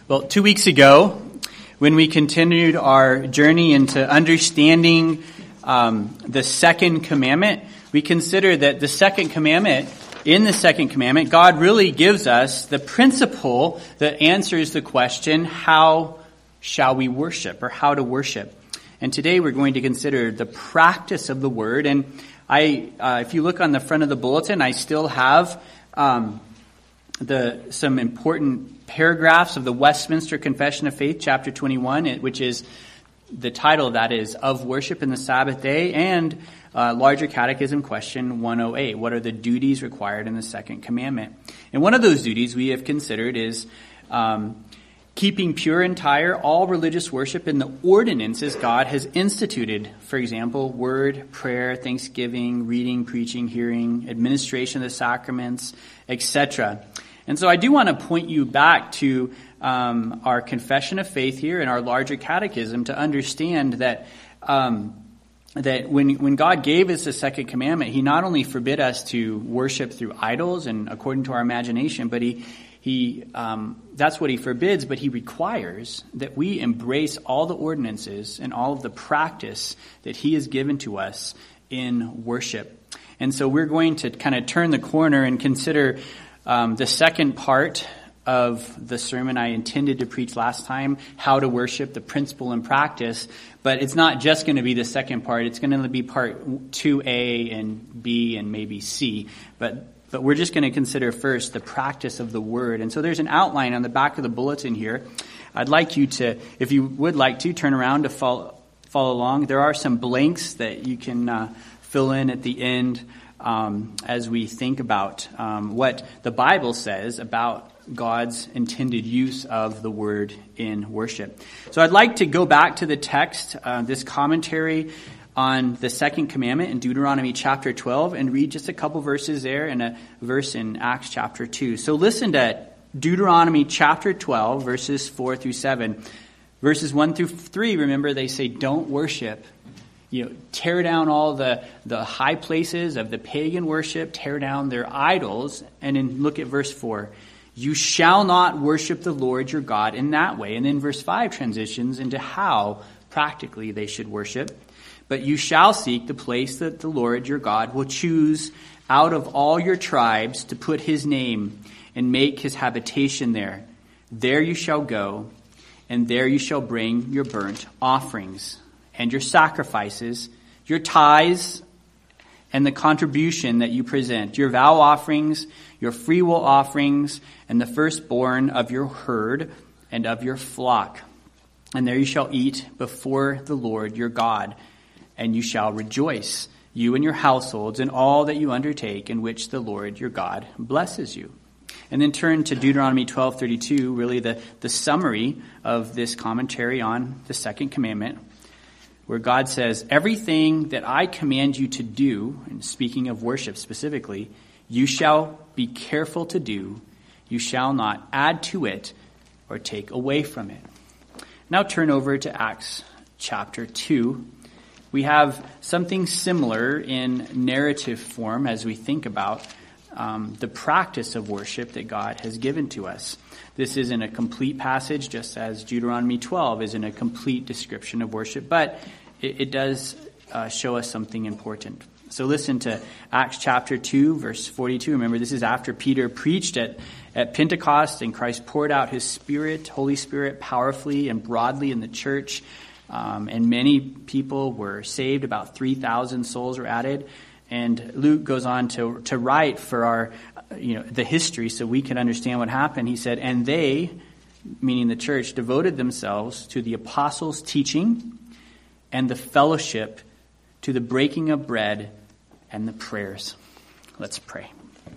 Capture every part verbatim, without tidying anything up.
Well, two weeks ago, when we continued our journey into understanding um, the second commandment, we considered that the second commandment, in the second commandment, God really gives us the principle that answers the question, how shall we worship, or how to worship? And today we're going to consider the practice of the word. And I, uh, if you look on the front of the bulletin, I still have um, the some important paragraphs of the Westminster Confession of Faith, chapter twenty-one, which is, the title of that is Of Worship in the Sabbath Day, and uh, Larger Catechism question one oh eight, what are the duties required in the second commandment? And one of those duties we have considered is um, keeping pure and entire all religious worship in the ordinances God has instituted. For example, word, prayer, thanksgiving, reading, preaching, hearing, administration of the sacraments, et cetera. And so I do want to point you back to um, our confession of faith here and our larger catechism to understand that um, that when when God gave us the second commandment, He not only forbid us to worship through idols and according to our imagination, but He He um, that's what He forbids, but He requires that we embrace all the ordinances and all of the practice that He has given to us in worship. And so we're going to kind of turn the corner and consider Um, the second part of the sermon I intended to preach last time, how to worship, the principle and practice. But it's not just going to be the second part. It's going to be part two A and B and maybe C. But but we're just going to consider first the practice of the word. And so there's an outline on the back of the bulletin here. I'd like you to, if you would like to, turn around to follow, follow along. There are some blanks that you can uh, fill in at the end. Um, as we think about um, what the Bible says about God's intended use of the word in worship. So I'd like to go back to the text, uh, this commentary on the second commandment in Deuteronomy chapter twelve, and read just a couple verses there and a verse in Acts chapter two. So listen to Deuteronomy chapter twelve, verses four through seven. Verses one through three, remember, they say, don't worship. You know, tear down all the, the high places of the pagan worship, tear down their idols, and then look at verse four. You shall not worship the Lord your God in that way. And then verse five transitions into how practically they should worship. But you shall seek the place that the Lord your God will choose out of all your tribes to put his name and make his habitation there. There you shall go, and there you shall bring your burnt offerings and your sacrifices, your tithes, and the contribution that you present, your vow offerings, your freewill offerings, and the firstborn of your herd and of your flock. And there you shall eat before the Lord your God, and you shall rejoice, you and your households, in all that you undertake, in which the Lord your God blesses you. And then turn to Deuteronomy twelve thirty-two, really the, the summary of this commentary on the second commandment, where God says, everything that I command you to do, and speaking of worship specifically, you shall be careful to do. You shall not add to it or take away from it. Now turn over to Acts chapter two. We have something similar in narrative form as we think about um, the practice of worship that God has given to us. This isn't a complete passage, just as Deuteronomy twelve isn't a complete description of worship, but it, it does uh, show us something important. So listen to Acts chapter two, verse forty-two. Remember, this is after Peter preached at, at Pentecost, and Christ poured out his Spirit, Holy Spirit, powerfully and broadly in the church. Um, and many people were saved. About three thousand souls were added. And Luke goes on to to write for our, you know, the history so we can understand what happened. He said, and they, meaning the church, devoted themselves to the apostles' teaching and the fellowship, to the breaking of bread and the prayers. Let's pray.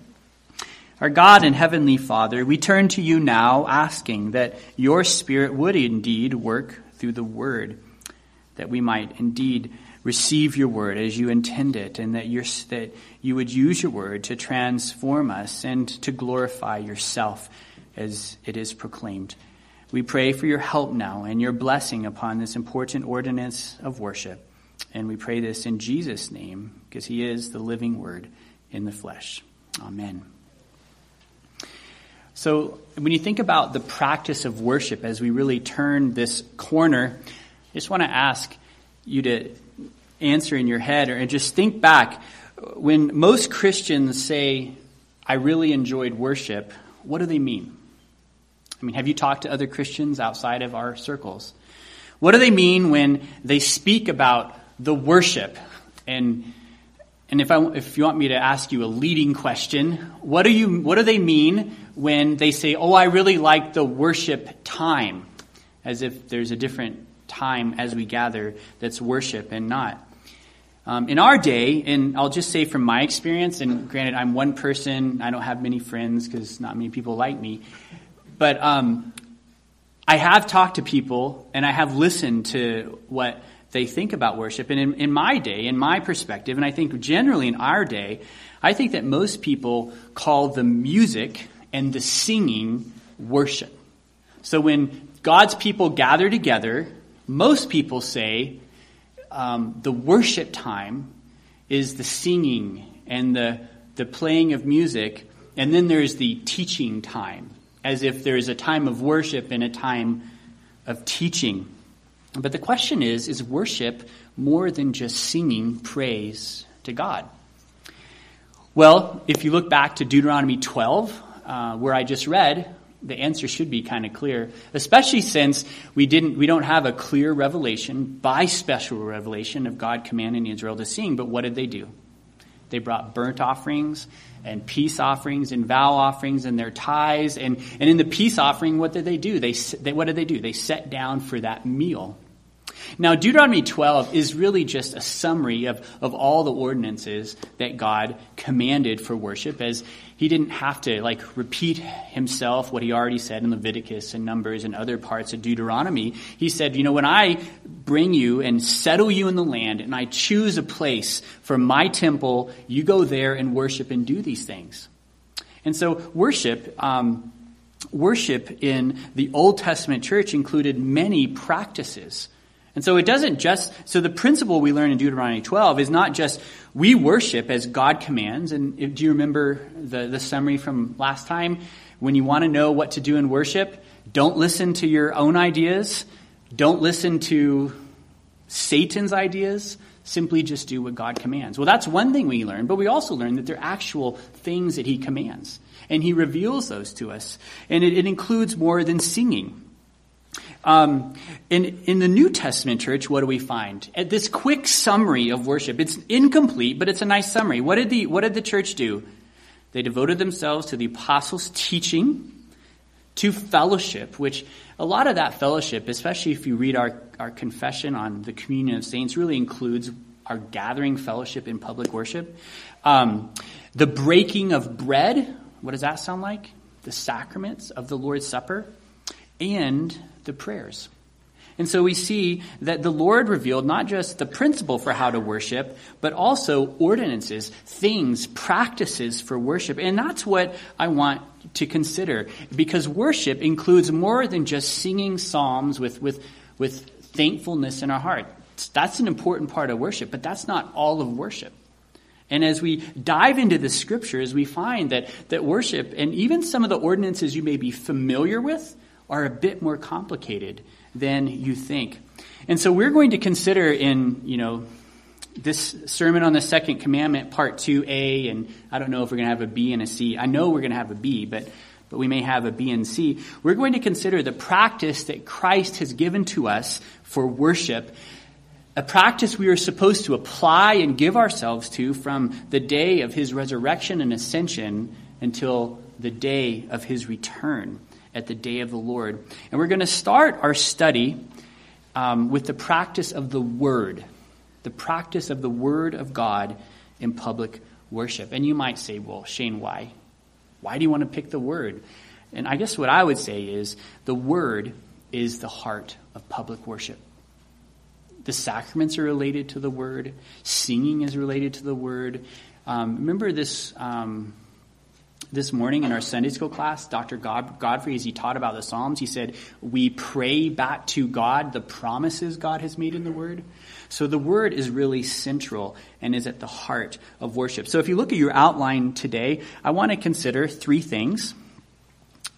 Our God and Heavenly Father, we turn to you now asking that your Spirit would indeed work through the word, that we might indeed receive your word as you intend it, and that, you're, that you would use your word to transform us and to glorify yourself as it is proclaimed. We pray for your help now and your blessing upon this important ordinance of worship. And we pray this in Jesus' name, because he is the living word in the flesh. Amen. So when you think about the practice of worship as we really turn this corner, I just want to ask you to answer in your head or just think back. When most Christians say, I really enjoyed worship, what do they mean? I mean, have you talked to other Christians outside of our circles? What do they mean when they speak about the worship? And and if I if you want me to ask you a leading question, what do you what do they mean when they say, "Oh, I really like the worship time," as if there's a different time as we gather that's worship and not? Um, in our day, and I'll just say from my experience, and granted, I'm one person, I don't have many friends because not many people like me, but um, I have talked to people and I have listened to what they think about worship. And in, in my day, in my perspective, and I think generally in our day, I think that most people call the music and the singing worship. So when God's people gather together, most people say um, the worship time is the singing and the the playing of music, and then there's the teaching time, as if there is a time of worship and a time of teaching. But the question is, is worship more than just singing praise to God? Well, if you look back to Deuteronomy twelve, uh, where I just read, the answer should be kind of clear, especially since we didn't, we don't have a clear revelation by special revelation of God commanding Israel to sing. But what did they do? They brought burnt offerings and peace offerings and vow offerings and their tithes. And, and in the peace offering, what did they do? They, they what did they do? They sat down for that meal. Now, Deuteronomy twelve is really just a summary of, of all the ordinances that God commanded for worship, as he didn't have to like repeat himself what he already said in Leviticus and Numbers and other parts of Deuteronomy. He said, you know, when I bring you and settle you in the land and I choose a place for my temple, you go there and worship and do these things. And so worship, um, worship in the Old Testament church included many practices. And so it doesn't just, so the principle we learn in Deuteronomy twelve is not just we worship as God commands. And if, do you remember the, the summary from last time? When you want to know what to do in worship, don't listen to your own ideas. Don't listen to Satan's ideas. Simply just do what God commands. Well, that's one thing we learn, but we also learn that they're actual things that he commands. And he reveals those to us. And it, it includes more than singing. Um, in, in the New Testament church, what do we find? At this quick summary of worship, it's incomplete, but it's a nice summary. What did the, what did the church do? They devoted themselves to the apostles' teaching, to fellowship, which a lot of that fellowship, especially if you read our, our confession on the communion of saints, really includes our gathering fellowship in public worship. Um, the breaking of bread, what does that sound like? The sacraments of the Lord's Supper. And the prayers. And so we see that the Lord revealed not just the principle for how to worship, but also ordinances, things, practices for worship. And that's what I want to consider, because worship includes more than just singing psalms with, with, with thankfulness in our heart. That's an important part of worship, but that's not all of worship. And as we dive into the scriptures, we find that, that worship, and even some of the ordinances you may be familiar with, are a bit more complicated than you think. And so we're going to consider in, you know, this sermon on the second commandment, part two A, and I don't know if we're going to have a B and a C. I know we're going to have a B, but but we may have a B and C. We're going to consider the practice that Christ has given to us for worship, a practice we are supposed to apply and give ourselves to from the day of his resurrection and ascension until the day of his return, at the day of the Lord. And we're going to start our study um, with the practice of the Word, the practice of the Word of God in public worship. And you might say, well, Shane, why? Why do you want to pick the Word? And I guess what I would say is the Word is the heart of public worship. The sacraments are related to the Word. Singing is related to the Word. Um, remember this... Um, This morning in our Sunday school class, Doctor God, Godfrey, as he taught about the Psalms, he said, we pray back to God the promises God has made in the Word. So the Word is really central and is at the heart of worship. So if you look at your outline today, I want to consider three things.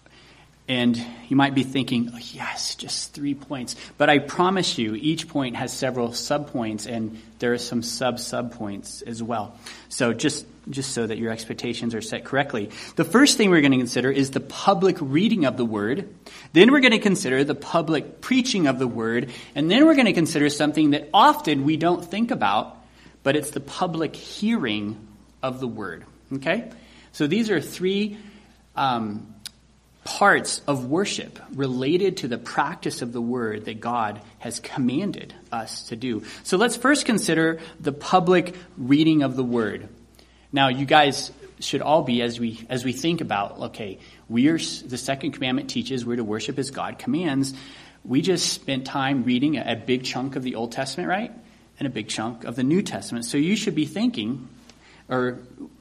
And you might be thinking, oh, yes, just three points. But I promise you, each point has several subpoints, and there are some sub-subpoints as well. So just, just so that your expectations are set correctly. The first thing we're going to consider is the public reading of the word. Then we're going to consider the public preaching of the word. And then we're going to consider something that often we don't think about, but it's the public hearing of the word. Okay? So these are three um parts of worship related to the practice of the word that God has commanded us to do. So let's first consider the public reading of the word. Now, you guys should all be, as we as we think about, okay, we are the second commandment teaches we're to worship as God commands. We just spent time reading a, a big chunk of the Old Testament, right? And a big chunk of the New Testament. So you should be thinking, or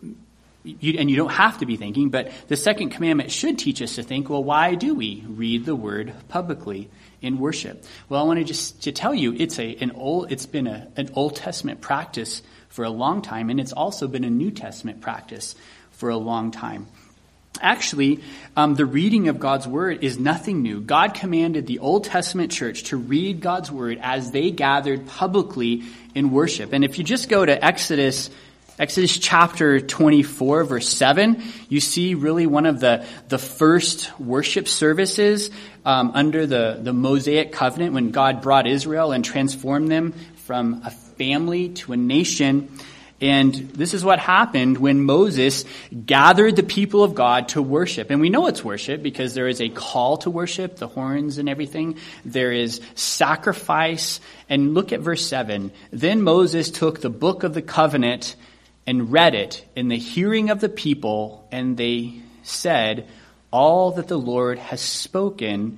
You, and you don't have to be thinking, but the second commandment should teach us to think, well, why do we read the word publicly in worship? Well, I want to just to tell you, it's a an old it's been a, an Old Testament practice for a long time, and it's also been a New Testament practice for a long time. Actually, um, the reading of God's word is nothing new. God commanded the Old Testament church to read God's word as they gathered publicly in worship. And if you just go to Exodus Exodus chapter twenty-four, verse seven, you see really one of the, the first worship services um, under the, the Mosaic covenant when God brought Israel and transformed them from a family to a nation. And this is what happened when Moses gathered the people of God to worship. And we know it's worship because there is a call to worship, the horns and everything. There is sacrifice. And look at verse seven. Then Moses took the book of the covenant and read it in the hearing of the people, and they said, all that the Lord has spoken,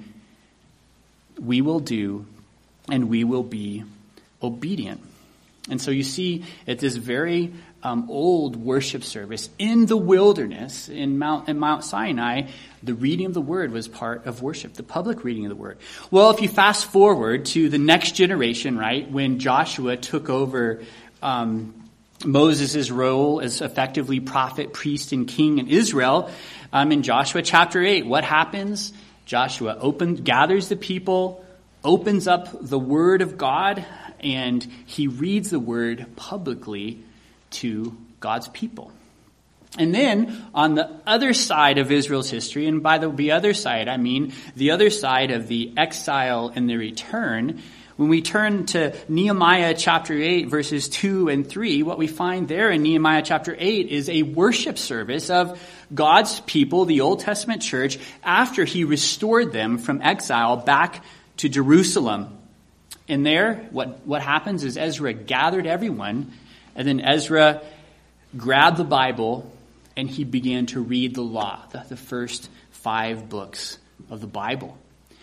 we will do, and we will be obedient. And so you see at this very um, old worship service in the wilderness, in Mount, in Mount Sinai, the reading of the word was part of worship, the public reading of the word. Well, if you fast forward to the next generation, right, when Joshua took over um Moses' role as effectively prophet, priest, and king in Israel. Um, in Joshua chapter eight, what happens? Joshua opens, gathers the people, opens up the word of God, and he reads the word publicly to God's people. And then on the other side of Israel's history, and by the other side, I mean the other side of the exile and the return, when we turn to Nehemiah chapter eight, verses two and three, what we find there in Nehemiah chapter eight is a worship service of God's people, the Old Testament church, after he restored them from exile back to Jerusalem. And there, what, what happens is Ezra gathered everyone, and then Ezra grabbed the Bible, and he began to read the law, the, the first five books of the Bible.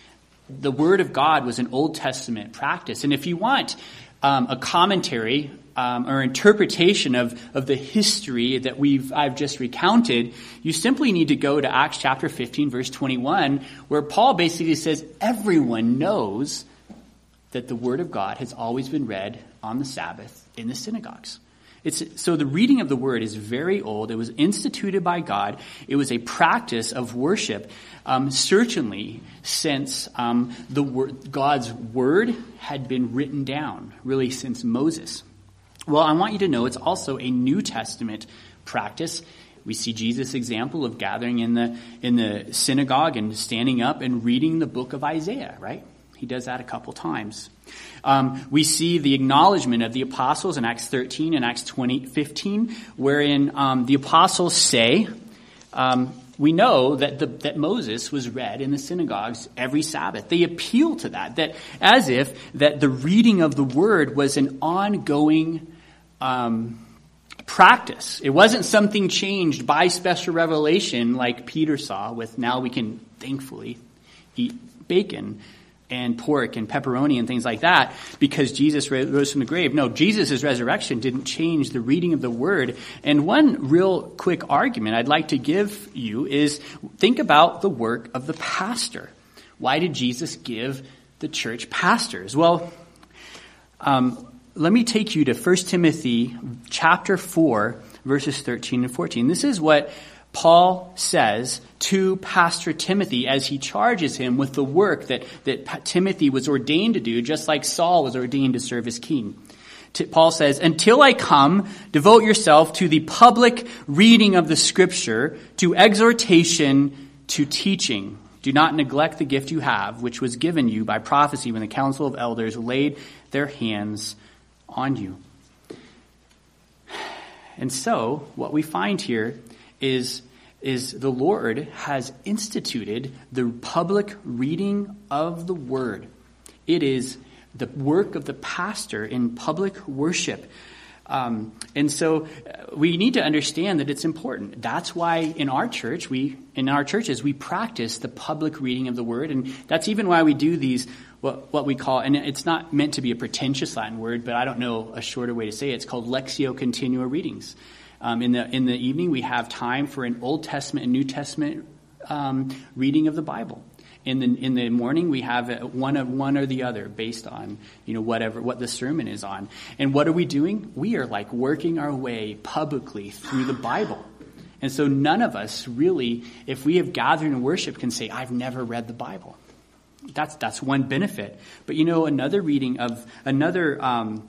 The Word of God was an Old Testament practice. And if you want um, a commentary um, or interpretation of, of the history that we've I've just recounted, you simply need to go to Acts chapter fifteen, verse twenty-one, where Paul basically says everyone knows that the Word of God has always been read on the Sabbath in the synagogues. It's, so the reading of the word is very old. It was instituted by God. It was a practice of worship, um, certainly since um, the word, God's word had been written down, really since Moses. Well, I want you to know it's also a New Testament practice. We see Jesus' example of gathering in the in the synagogue and standing up and reading the book of Isaiah, right? He does that a couple times. Um, we see the acknowledgement of the apostles in Acts thirteen and Acts twenty, fifteen, wherein um, the apostles say, um, we know that the, that Moses was read in the synagogues every Sabbath. They appeal to that, that as if that the reading of the word was an ongoing um, practice. It wasn't something changed by special revelation like Peter saw with now we can thankfully eat bacon and pork and pepperoni and things like that because Jesus rose from the grave. No, Jesus' resurrection didn't change the reading of the word. And one real quick argument I'd like to give you is think about the work of the pastor. Why did Jesus give the church pastors? Well, um, let me take you to First Timothy chapter four, verses thirteen and fourteen. This is what Paul says to Pastor Timothy as he charges him with the work that, that Timothy was ordained to do, just like Saul was ordained to serve as king. Paul says, until I come, devote yourself to the public reading of the scripture, to exhortation, to teaching. Do not neglect the gift you have, which was given you by prophecy when the council of elders laid their hands on you. And so, what we find here is, is the Lord has instituted the public reading of the word. It is the work of the pastor in public worship. Um, and so uh, we need to understand that it's important. That's why in our church, we in our churches, we practice the public reading of the word. And that's even why we do these, what, what we call, and it's not meant to be a pretentious Latin word, but I don't know a shorter way to say it. It's called Lectio Continua readings. Um, in the in the evening, we have time for an Old Testament and New Testament um, reading of the Bible. In the in the morning, we have one of one or the other based on, you know, whatever what the sermon is on. And what are we doing? We are like working our way publicly through the Bible. And so none of us really, if we have gathered in worship, can say, I've never read the Bible. That's that's one benefit. But you know, another reading of another um,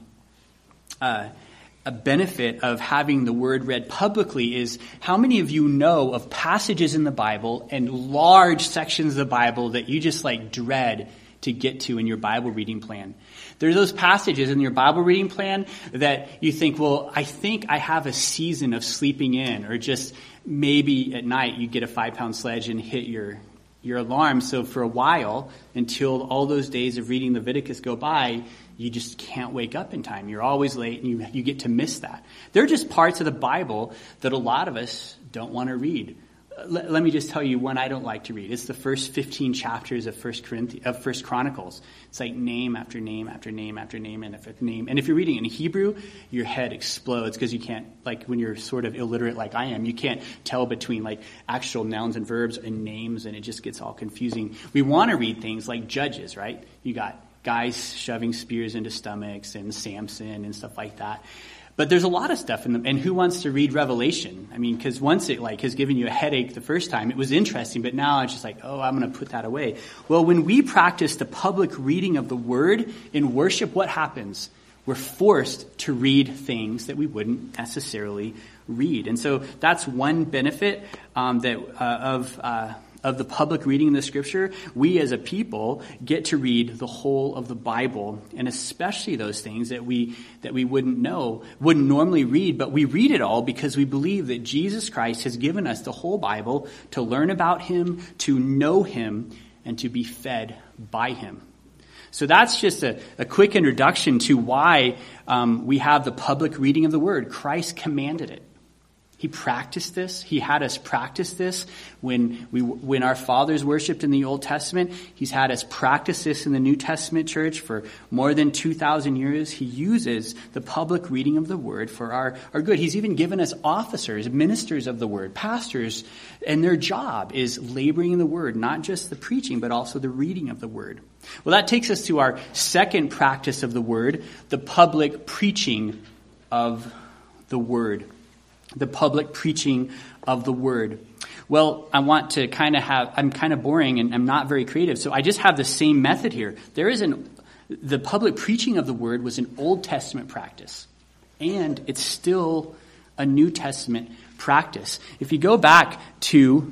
uh, a benefit of having the word read publicly is how many of you know of passages in the Bible and large sections of the Bible that you just like dread to get to in your Bible reading plan? There are those passages in your Bible reading plan that you think, well, I think I have a season of sleeping in, or just maybe at night you get a five pound sledge and hit your your alarm. So for a while, until all those days of reading Leviticus go by, you just can't wake up in time. You're always late, and you, you get to miss that. They're just parts of the Bible that a lot of us don't want to read. Let, let me just tell you one I don't like to read. It's the first fifteen chapters of First Corinthians, of First Chronicles. It's like name after name after name after name and after name. And if you're reading in Hebrew, your head explodes because you can't, like when you're sort of illiterate like I am, you can't tell between like actual nouns and verbs and names, and it just gets all confusing. We want to read things like Judges, right? You got guys shoving spears into stomachs and Samson and stuff like that. But there's a lot of stuff in them. And who wants to read Revelation? I mean, because once it like has given you a headache the first time, it was interesting, but now it's just like, oh, I'm going to put that away. Well, when we practice the public reading of the word in worship, what happens? We're forced to read things that we wouldn't necessarily read. And so that's one benefit um, that uh, of uh of the public reading of the scripture. We as a people get to read the whole of the Bible, and especially those things that we that we wouldn't know, wouldn't normally read, but we read it all because we believe that Jesus Christ has given us the whole Bible to learn about him, to know him, and to be fed by him. So that's just a, a quick introduction to why um, we have the public reading of the word. Christ commanded it. He practiced this. He had us practice this when we when our fathers worshipped in the Old Testament. He's had us practice this in the New Testament church for more than two thousand years. He uses the public reading of the word for our, our good. He's even given us officers, ministers of the word, pastors, and their job is laboring in the word, not just the preaching, but also the reading of the word. Well, that takes us to our second practice of the word, the public preaching of the word. The public preaching of the word. Well, I want to kind of have, I'm kind of boring and I'm not very creative, so I just have the same method here. There is an, the public preaching of the word was an Old Testament practice, and it's still a New Testament practice. If you go back to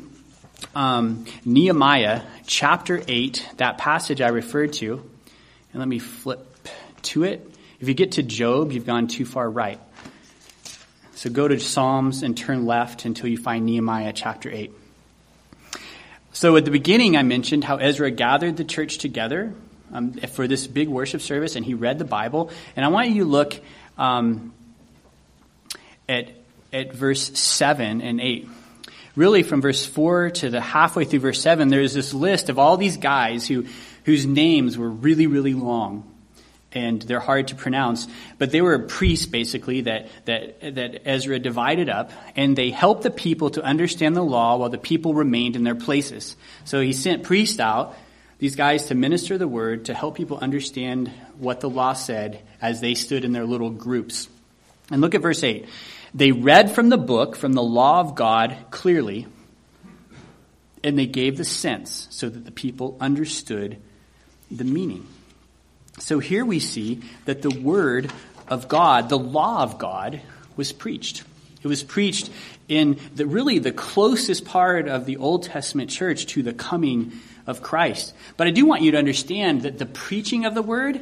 um, Nehemiah chapter eight, that passage I referred to, and let me flip to it. If you get to Job, you've gone too far right. So go to Psalms and turn left until you find Nehemiah chapter eight. So at the beginning, I mentioned how Ezra gathered the church together um, for this big worship service, and he read the Bible. And I want you to look um, at at verse seven and eight. Really, from verse four to the halfway through verse seven, there's this list of all these guys who whose names were really, really long. And they're hard to pronounce, but they were priests basically that, that, that Ezra divided up, and they helped the people to understand the law while the people remained in their places. So he sent priests out, these guys to minister the word, to help people understand what the law said as they stood in their little groups. And look at verse eight. They read from the book, from the law of God clearly, and they gave the sense so that the people understood the meaning. So here we see that the word of God, the law of God, was preached. It was preached in the really the closest part of the Old Testament church to the coming of Christ. But I do want you to understand that the preaching of the word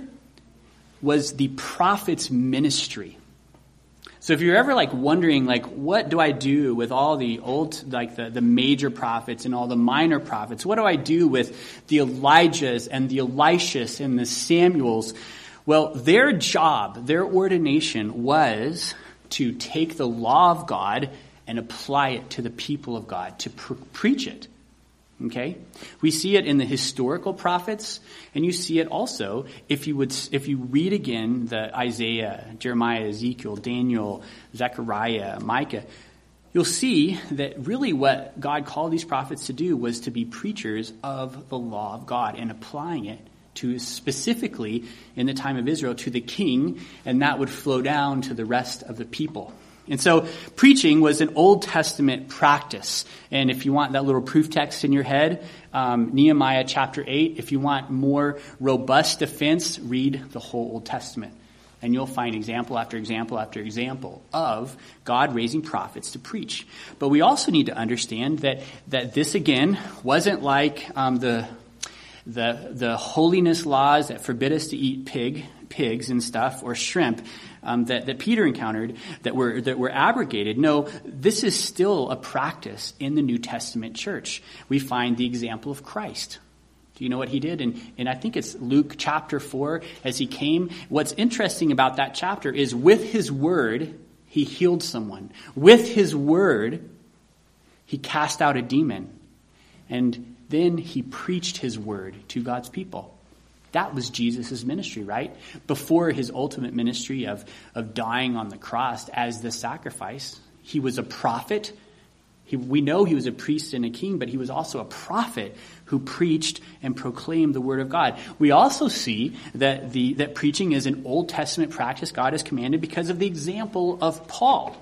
was the prophet's ministry. So if you're ever like wondering, like, what do I do with all the old, like the, the major prophets and all the minor prophets? What do I do with the Elijahs and the Elishas and the Samuels? Well, their job, their ordination was to take the law of God and apply it to the people of God, to pre- preach it. Okay? We see it in the historical prophets, and you see it also if you would if you read again the Isaiah, Jeremiah, Ezekiel, Daniel, Zechariah, Micah, you'll see that really what God called these prophets to do was to be preachers of the law of God and applying it to specifically in the time of Israel to the king, and that would flow down to the rest of the people. And so preaching was an Old Testament practice. And if you want that little proof text in your head, um, Nehemiah chapter eight, if you want more robust defense, read the whole Old Testament. And you'll find example after example after example of God raising prophets to preach. But we also need to understand that that this, again, wasn't like um, the the the holiness laws that forbid us to eat pig pigs and stuff or shrimp um, that that Peter encountered that were that were abrogated. No, this is still a practice in the New Testament church. We find the example of Christ. Do you know what he did? And and I think it's Luke chapter four as he came. What's interesting about that chapter is with his word, he healed someone. With his word, he cast out a demon. And then he preached his word to God's people. That was Jesus' ministry, right? Before his ultimate ministry of, of dying on the cross as the sacrifice, he was a prophet. He, we know he was a priest and a king, but he was also a prophet who preached and proclaimed the word of God. We also see that the that preaching is an Old Testament practice God has commanded because of the example of Paul.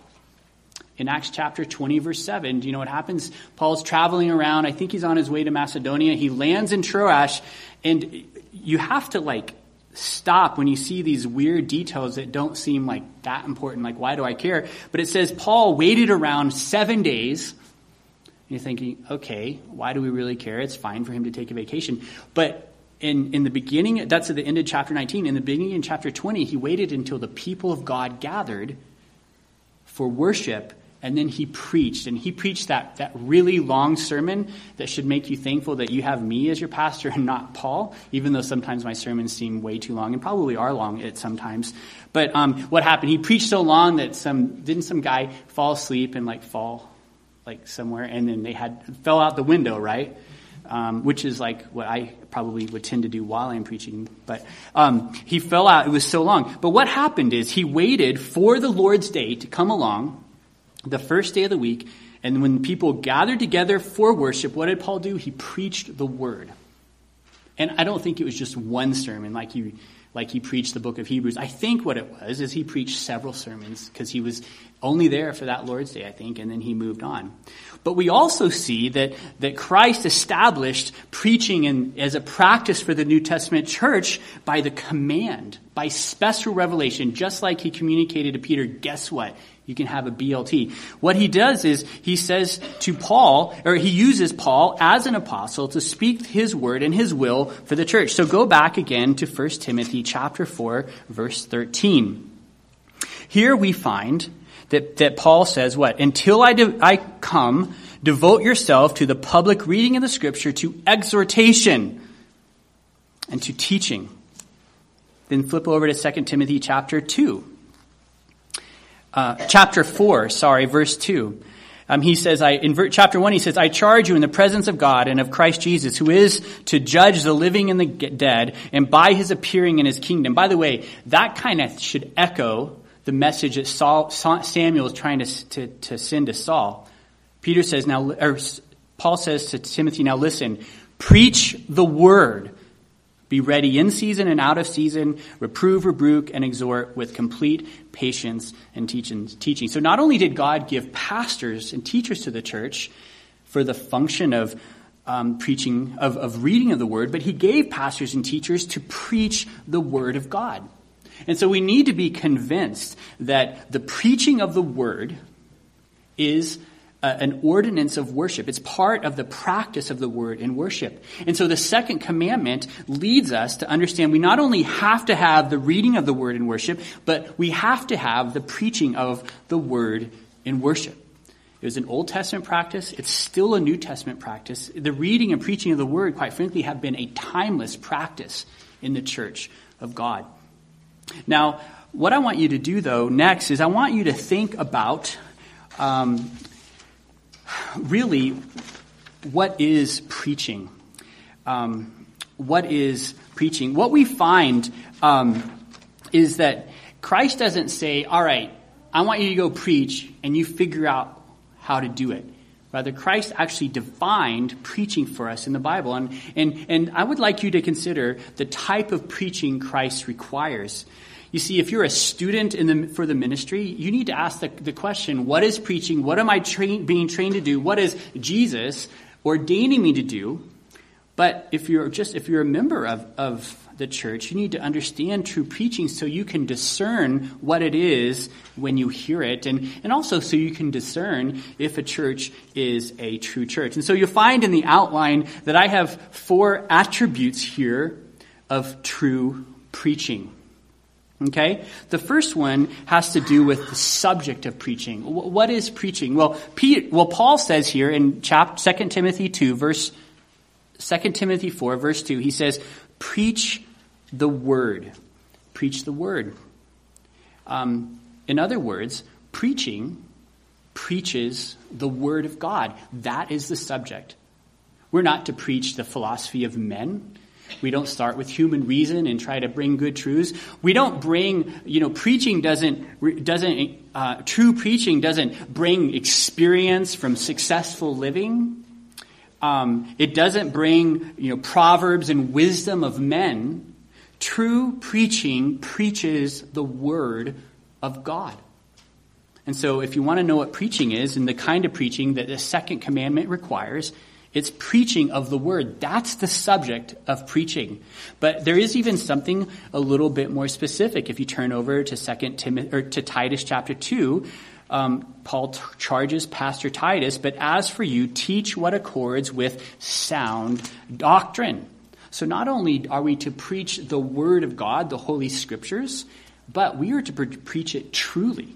In Acts chapter twenty, verse seven, do you know what happens? Paul's traveling around. I think he's on his way to Macedonia. He lands in Troas, and you have to like stop when you see these weird details that don't seem like that important. Like, why do I care? But it says Paul waited around seven days. And you're thinking, okay, why do we really care? It's fine for him to take a vacation. But in, in the beginning, that's at the end of chapter nineteen. In the beginning in chapter twenty, he waited until the people of God gathered for worship. And then he preached, and he preached that, that really long sermon that should make you thankful that you have me as your pastor and not Paul, even though sometimes my sermons seem way too long, and probably are long at sometimes. But um, what happened? He preached so long that some didn't some guy fall asleep and like fall like somewhere, and then they had fell out the window, right? Um, which is like what I probably would tend to do while I'm preaching. But um, he fell out. It was so long. But what happened is he waited for the Lord's day to come along, the first day of the week, and when people gathered together for worship, what did Paul do? He preached the word. And I don't think it was just one sermon like he like he preached the book of Hebrews. I think what it was is he preached several sermons because he was only there for that Lord's Day, I think, and then he moved on. But we also see that, that Christ established preaching in, as a practice for the New Testament church by the command, by special revelation, just like he communicated to Peter, guess what? You can have a B L T. What he does is he says to Paul, or he uses Paul as an apostle to speak his word and his will for the church. So go back again to First Timothy chapter four, verse thirteen. Here we find that, that Paul says what? Until I, de- I come, devote yourself to the public reading of the scripture, to exhortation, and to teaching. Then flip over to Second Timothy chapter two. Uh, chapter four, sorry, verse two. Um, he says, I, in ver- chapter one, he says, I charge you in the presence of God and of Christ Jesus, who is to judge the living and the dead, and by his appearing in his kingdom. By the way, that kind of should echo the message that Saul, Samuel is trying to, to, to send to Saul. Peter says now, or Paul says to Timothy, now listen, preach the word. Be ready in season and out of season, reprove, rebuke, and exhort with complete patience and teaching. So not only did God give pastors and teachers to the church for the function of um, preaching, of, of reading of the word, but he gave pastors and teachers to preach the word of God. And so we need to be convinced that the preaching of the word is Uh, an ordinance of worship. It's part of the practice of the word in worship. And so the second commandment leads us to understand we not only have to have the reading of the word in worship, but we have to have the preaching of the word in worship. It was an Old Testament practice. It's still a New Testament practice. The reading and preaching of the word, quite frankly, have been a timeless practice in the church of God. Now, what I want you to do, though, next is I want you to think about um, really, what is preaching? Um, what is preaching? What we find um, is that Christ doesn't say, all right, I want you to go preach, and you figure out how to do it. Rather, Christ actually defined preaching for us in the Bible. And, and, and I would like you to consider the type of preaching Christ requires. You see, if you're a student in the, for the ministry, you need to ask the, the question, what is preaching? What am I train, being trained to do? What is Jesus ordaining me to do? But if you're just if you're a member of, of the church, you need to understand true preaching so you can discern what it is when you hear it, and, and also so you can discern if a church is a true church. And so you'll find in the outline that I have four attributes here of true preaching. Okay? The first one has to do with the subject of preaching. What is preaching? Well, Pete, well, Paul says here in chapter Second Timothy two, verse Second Timothy four, verse two, he says, "Preach the word." Preach the word. Um, in other words, preaching preaches the word of God. That is the subject. We're not to preach the philosophy of men. We don't start with human reason and try to bring good truths. We don't bring, you know, preaching doesn't, doesn't, uh, true preaching doesn't bring experience from successful living. Um, it doesn't bring, you know, proverbs and wisdom of men. True preaching preaches the word of God. And so if you want to know what preaching is and the kind of preaching that the second commandment requires, it's preaching of the word. That's the subject of preaching. But there is even something a little bit more specific. If you turn over to Second Timothy or to Titus chapter two, um, Paul t- charges Pastor Titus, "But as for you, teach what accords with sound doctrine." So not only are we to preach the word of God, the Holy Scriptures, but we are to pre- preach it truly.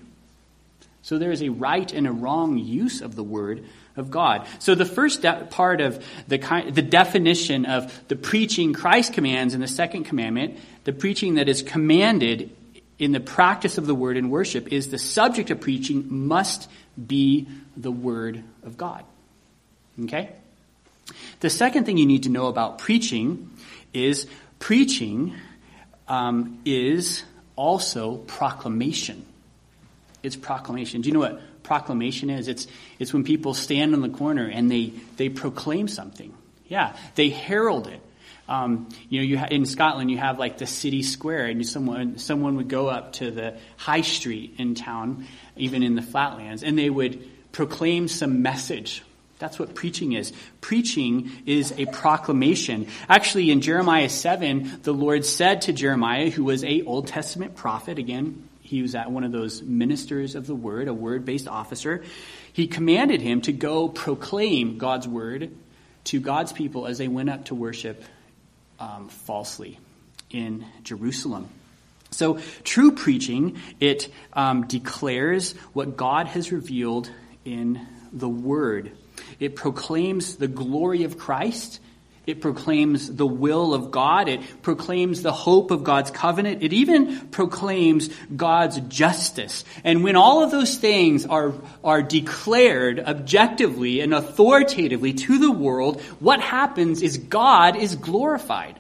So there is a right and a wrong use of the word of God. So the first de- part of the kind, the definition of the preaching Christ commands in the second commandment, the preaching that is commanded in the practice of the word in worship, is the subject of preaching must be the word of God. Okay? The second thing you need to know about preaching is preaching um, is also proclamation. It's proclamation. Do you know what proclamation is? It's it's when people stand on the corner and they they proclaim something. Yeah, they herald it. Um, you know, you ha- in Scotland you have like the city square, and someone someone would go up to the high street in town, even in the flatlands, and they would proclaim some message. That's what preaching is. Preaching is a proclamation. Actually, in Jeremiah seven, the Lord said to Jeremiah, who was a Old Testament prophet, again, he was at one of those ministers of the word, a word-based officer. He commanded him to go proclaim God's word to God's people as they went up to worship um, falsely in Jerusalem. So true preaching, it um, declares what God has revealed in the word. It proclaims the glory of Christ. It proclaims the will of God. It proclaims the hope of God's covenant. It even proclaims God's justice. And when all of those things are, are declared objectively and authoritatively to the world, what happens is God is glorified.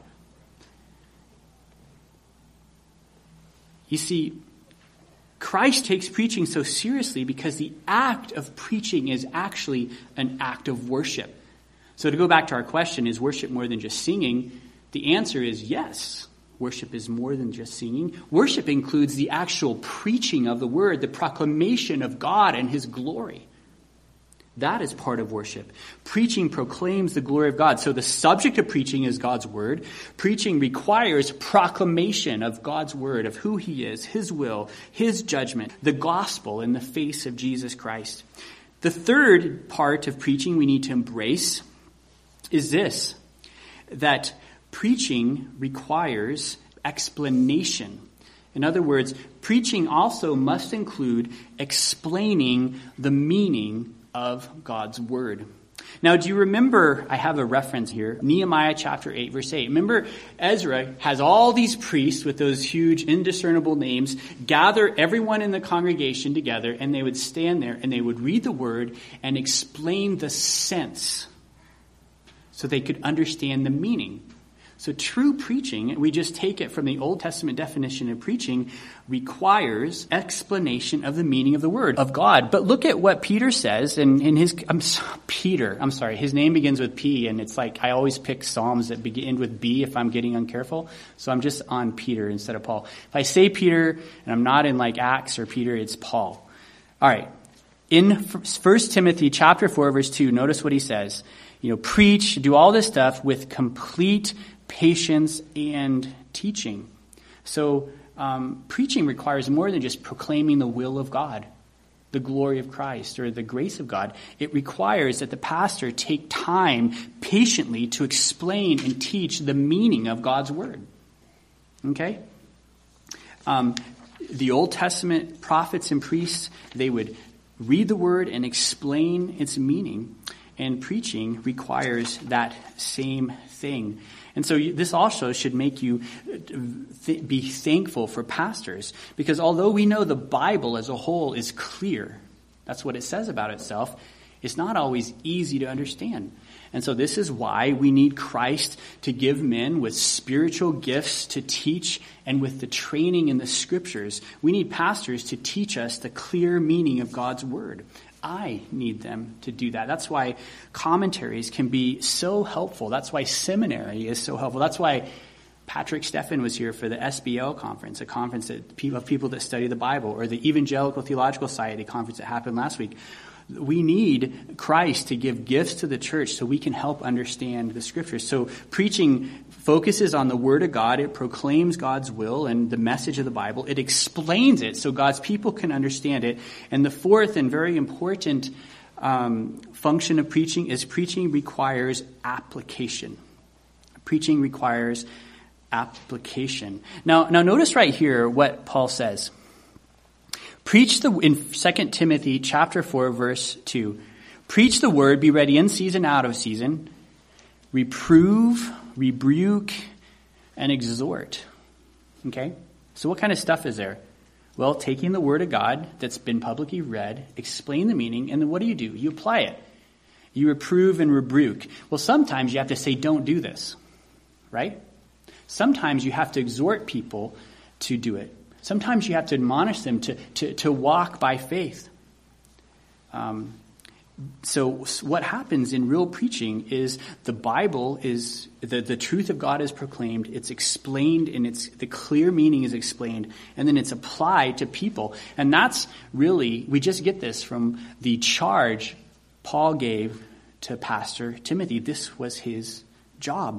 You see, Christ takes preaching so seriously because the act of preaching is actually an act of worship. So to go back to our question, is worship more than just singing? The answer is yes. Worship is more than just singing. Worship includes the actual preaching of the word, the proclamation of God and his glory. That is part of worship. Preaching proclaims the glory of God. So the subject of preaching is God's word. Preaching requires proclamation of God's word, of who he is, his will, his judgment, the gospel in the face of Jesus Christ. The third part of preaching we need to embrace is this, that preaching requires explanation. In other words, preaching also must include explaining the meaning of God's word. Now, do you remember, I have a reference here, Nehemiah chapter eight, verse eight. Remember, Ezra has all these priests with those huge indiscernible names gather everyone in the congregation together, and they would stand there and they would read the word and explain the sense so they could understand the meaning. So true preaching, we just take it from the Old Testament definition of preaching, requires explanation of the meaning of the word of God. But look at what Peter says in, in his, I'm sorry, Peter, I'm sorry, his name begins with P, and it's like I always pick Psalms that begin with B if I'm getting uncareful. So I'm just on Peter instead of Paul. If I say Peter, and I'm not in like Acts or Peter, it's Paul. All right. In First Timothy chapter four, verse two, notice what he says. You know, preach, do all this stuff with complete patience and teaching. So um, preaching requires more than just proclaiming the will of God, the glory of Christ, or the grace of God. It requires that the pastor take time patiently to explain and teach the meaning of God's word. Okay? Um, the Old Testament prophets and priests, they would read the word and explain its meaning. And preaching requires that same thing. And so this also should make you th- be thankful for pastors. Because although we know the Bible as a whole is clear, that's what it says about itself, it's not always easy to understand. And so this is why we need Christ to give men with spiritual gifts to teach, and with the training in the scriptures. We need pastors to teach us the clear meaning of God's word. I need them to do that. That's why commentaries can be so helpful. That's why seminary is so helpful. That's why Patrick Steffen was here for the S B L conference, a conference that people, of people that study the Bible, or the Evangelical Theological Society conference that happened last week. We need Christ to give gifts to the church so we can help understand the scriptures. So preaching focuses on the word of God. It proclaims God's will and the message of the Bible. It explains it so God's people can understand it. And the fourth and very important um, function of preaching is preaching requires application. Preaching requires application. Now, now notice right here what Paul says. Preach the, in Second Timothy chapter four, verse two, preach the word, be ready in season, out of season, reprove, rebuke, and exhort. Okay? So what kind of stuff is there? Well, taking the word of God that's been publicly read, explain the meaning, and then what do you do? You apply it. You reprove and rebuke. Well, sometimes you have to say, don't do this. Right? Sometimes you have to exhort people to do it. Sometimes you have to admonish them to, to, to walk by faith. Um, so what happens in real preaching is the Bible is, the, the truth of God is proclaimed, it's explained, and it's the clear meaning is explained, and then it's applied to people. And that's really, we just get this from the charge Paul gave to Pastor Timothy. This was his job.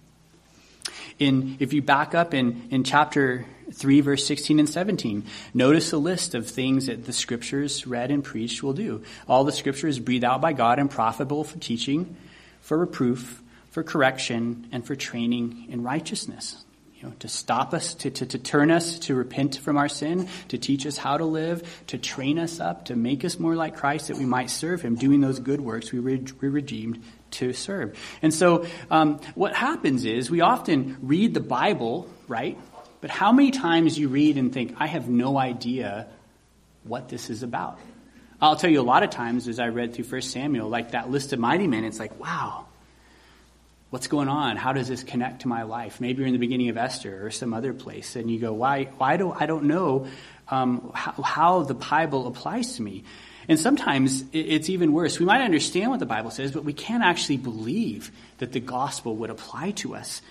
In, if you back up in, in chapter three, verse sixteen and seventeen, notice a list of things that the scriptures read and preached will do. All the scriptures breathed out by God and profitable for teaching, for reproof, for correction, and for training in righteousness. You know, to stop us, to, to, to turn us, to repent from our sin, to teach us how to live, to train us up, to make us more like Christ that we might serve him, doing those good works we were redeemed to serve. And so um, what happens is we often read the Bible, right? But how many times you read and think, I have no idea what this is about? I'll tell you a lot of times as I read through First Samuel, like that list of mighty men, it's like, wow, what's going on? How does this connect to my life? Maybe you're in the beginning of Esther or some other place, and you go, why, why do I don't know um, how, how the Bible applies to me? And sometimes it's even worse. We might understand what the Bible says, but we can't actually believe that the gospel would apply to us.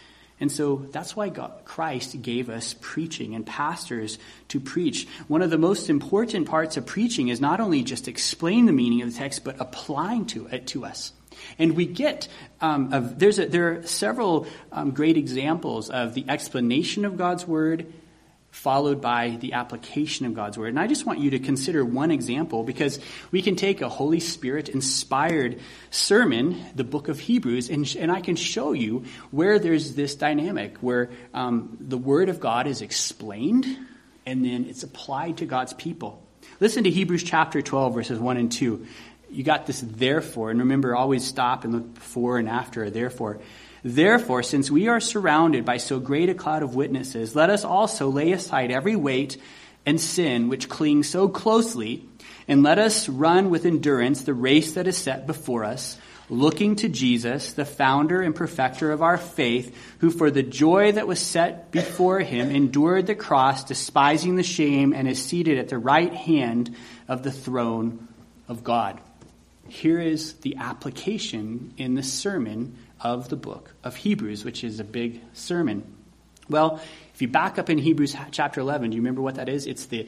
And so that's why God, Christ gave us preaching and pastors to preach. One of the most important parts of preaching is not only just explain the meaning of the text, but applying to it to us. And we get, um, of, there's a, there are several um, great examples of the explanation of God's word followed by the application of God's word. And I just want you to consider one example, because we can take a Holy Spirit-inspired sermon, the book of Hebrews, and, and I can show you where there's this dynamic, where um, the word of God is explained, and then it's applied to God's people. Listen to Hebrews chapter twelve, verses one and two. You got this therefore, and remember, always stop and look before and after a therefore. Therefore, since we are surrounded by so great a cloud of witnesses, let us also lay aside every weight and sin which clings so closely, and let us run with endurance the race that is set before us, looking to Jesus, the founder and perfecter of our faith, who for the joy that was set before him endured the cross, despising the shame, and is seated at the right hand of the throne of God. Here is the application in the sermon of the book of Hebrews, which is a big sermon. Well, if you back up in Hebrews chapter eleven, do you remember what that is? It's the,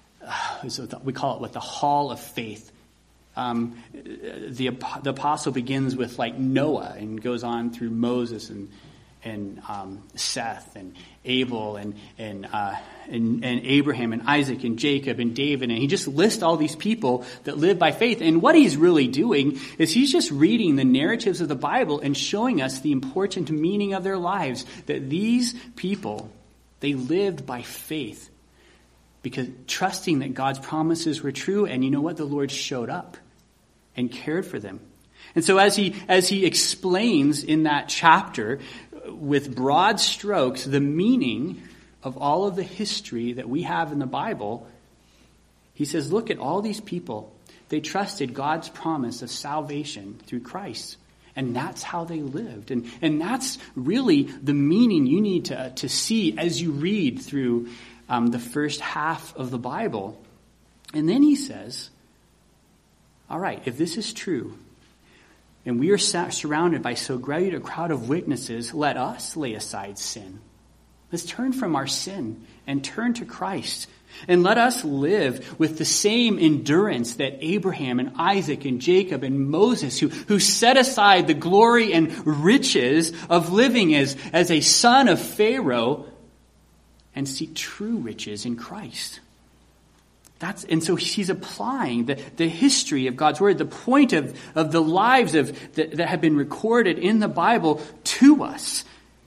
uh, we call it what, the hall of faith. Um, the, the apostle begins with like Noah and goes on through Moses and and um, Seth and Abel and and, uh, and and Abraham and Isaac and Jacob and David, and he just lists all these people that live by faith. And what he's really doing is he's just reading the narratives of the Bible and showing us the important meaning of their lives, that these people, they lived by faith, because trusting that God's promises were true, and you know what? The Lord showed up and cared for them. And so as he as he explains in that chapter with broad strokes the meaning of all of the history that we have in the Bible, he says, look at all these people. They trusted God's promise of salvation through Christ. And that's how they lived. And, and that's really the meaning you need to, to see as you read through um, the first half of the Bible. And then he says, all right, if this is true, and we are surrounded by so great a crowd of witnesses, let us lay aside sin. Let's turn from our sin and turn to Christ. And let us live with the same endurance that Abraham and Isaac and Jacob and Moses, who, who set aside the glory and riches of living as, as a son of Pharaoh, and seek true riches in Christ. That's, and so he's applying the, the history of God's word, the point of, of the lives of that, that have been recorded in the Bible to us.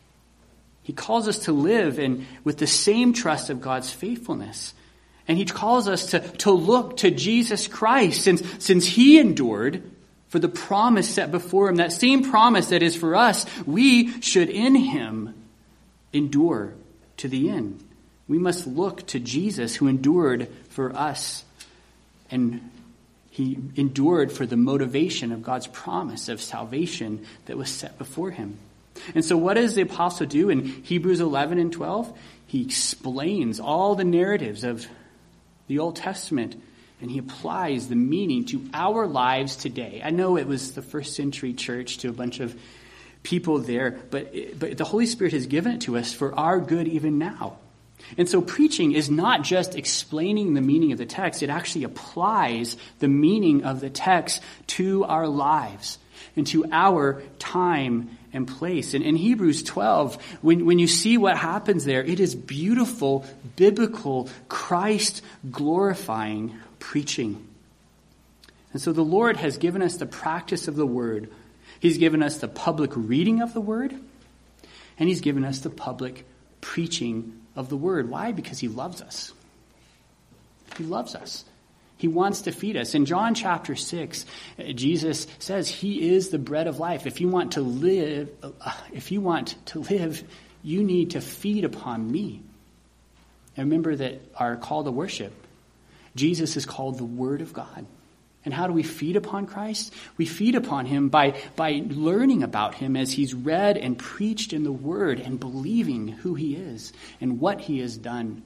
He calls us to live in with the same trust of God's faithfulness. And he calls us to, to look to Jesus Christ, since, since he endured for the promise set before him, that same promise that is for us, we should in him endure to the end. We must look to Jesus, who endured for us, and he endured for the motivation of God's promise of salvation that was set before him. And so what does the apostle do in Hebrews eleven and twelve? He explains all the narratives of the Old Testament, and he applies the meaning to our lives today. I know it was the first century church to a bunch of people there, but, but the Holy Spirit has given it to us for our good even now. And so preaching is not just explaining the meaning of the text. It actually applies the meaning of the text to our lives and to our time and place. And in Hebrews twelve, when, when you see what happens there, it is beautiful, biblical, Christ-glorifying preaching. And so the Lord has given us the practice of the word. He's given us the public reading of the word, and he's given us the public preaching of the word. Why? Because he loves us. He loves us. He wants to feed us. In John chapter six, Jesus says he is the bread of life. If you want to live, if you want to live, you need to feed upon me. And remember that our call to worship, Jesus is called the Word of God. And how do we feed upon Christ? We feed upon him by, by learning about him as he's read and preached in the Word, and believing who he is and what he has done.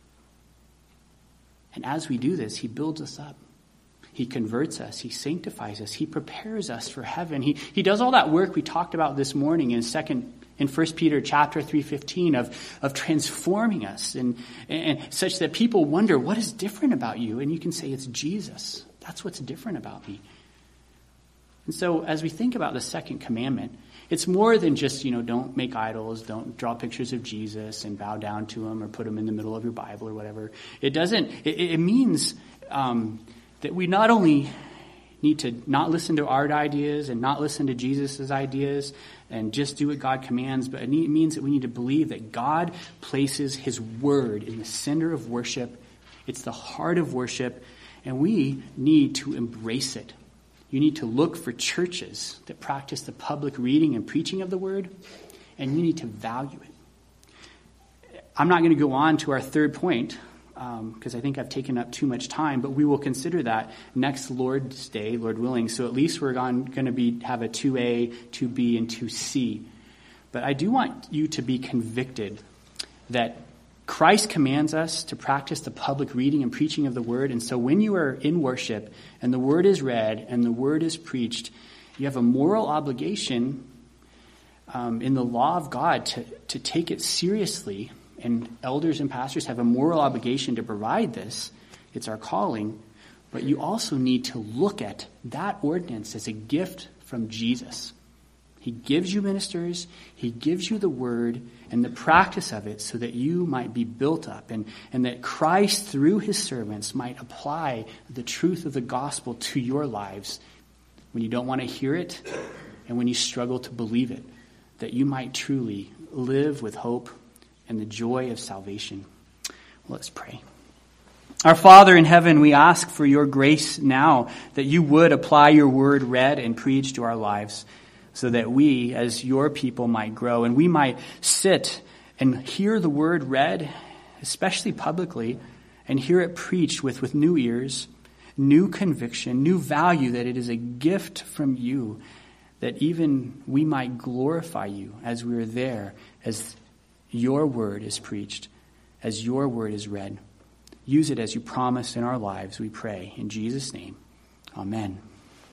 And as we do this, he builds us up. He converts us. He sanctifies us. He prepares us for heaven. He, he does all that work we talked about this morning in Second in First Peter chapter three fifteen of, of transforming us and, and such that people wonder, what is different about you? And you can say, it's Jesus. That's what's different about me. And so as we think about the second commandment, it's more than just, you know, don't make idols, don't draw pictures of Jesus and bow down to him or put him in the middle of your Bible or whatever. It doesn't, it, it means um, that we not only need to not listen to our ideas and not listen to Jesus' ideas and just do what God commands, but it means that we need to believe that God places his word in the center of worship. It's the heart of worship, and we need to embrace it. You need to look for churches that practice the public reading and preaching of the word, and you need to value it. I'm not going to go on to our third point, because um, I think I've taken up too much time, but we will consider that next Lord's Day, Lord willing. So at least we're going to be have a two A, two B, and two C. But I do want you to be convicted that Christ commands us to practice the public reading and preaching of the word. And so when you are in worship and the word is read and the word is preached, you have a moral obligation um, in the law of God to, to take it seriously. And elders and pastors have a moral obligation to provide this. It's our calling. But you also need to look at that ordinance as a gift from Jesus. He gives you ministers, he gives you the word and the practice of it so that you might be built up and, and that Christ, through his servants, might apply the truth of the gospel to your lives when you don't want to hear it and when you struggle to believe it, that you might truly live with hope and the joy of salvation. Let's pray. Our Father in heaven, we ask for your grace now that you would apply your word read and preached to our lives, so that we, as your people, might grow and we might sit and hear the word read, especially publicly, and hear it preached with, with new ears, new conviction, new value, that it is a gift from you, that even we might glorify you as we are there, as your word is preached, as your word is read. Use it as you promised in our lives, we pray. In Jesus' name, amen.